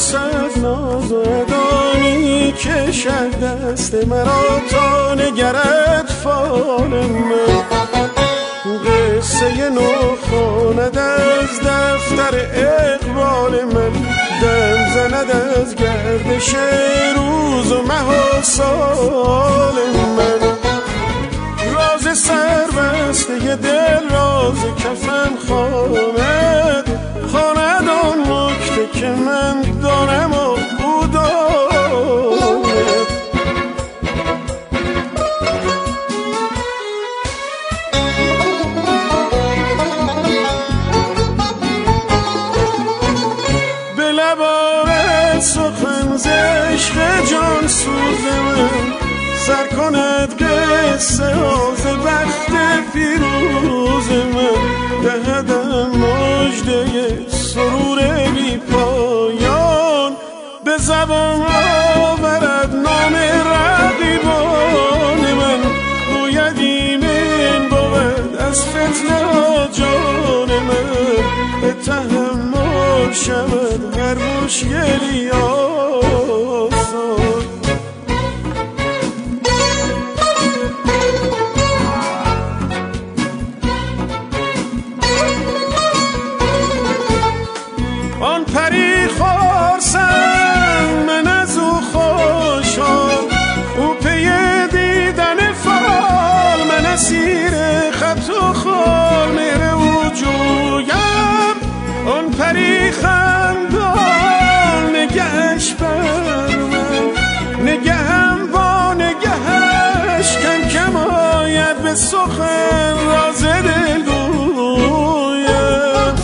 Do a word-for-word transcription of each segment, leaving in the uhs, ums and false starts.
صد ناز و ادانی کشد دست مرا تا نگرد فال من. قصه نو خواند از دفتر اقبال من، دم زند از گردش روز و مه و سال من. راز سربسته دل راز کفن خواند، خواند آن نکته که من دانم و او داند. به لبارت سخن ز عشق جان سوز من، سر کند قصه از بخت پیروز من. دهدم مژده سرور بی پایان، به زبان آورد نام رقیبان من. گوید ایمن بود از فتنه جان من، به تحمل شود هر مشکلی آسان. آن پری خورسند من از او خوشحال، او پی دیدن فال، من اسیر خط و خال مهر او جویم. آن پری خندان نگهش بر من، نگهم با نگهش کم کم آید به سخن راز دل گویم.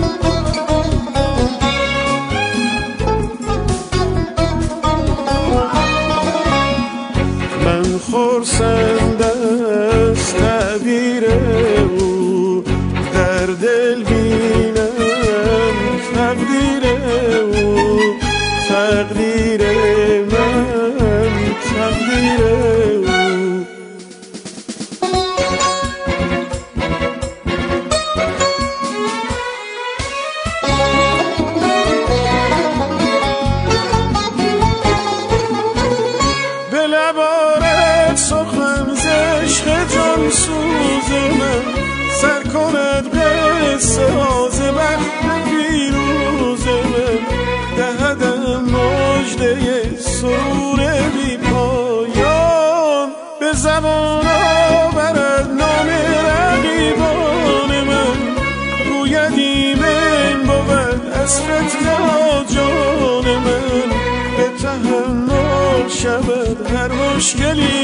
من خرسند از تعبیر او، در دل بینم تقدیر او. تقدیر من تقدیر او. به لبارت سخن ز عشق جان سوز من، سر کند قصه از بخت پیروز من. دهدم مژده سرور بی پایان، به زبان آورد نام رقیبان من. گوید ایمن بود از فتنه جان من، به تحمل شود هر مشکلی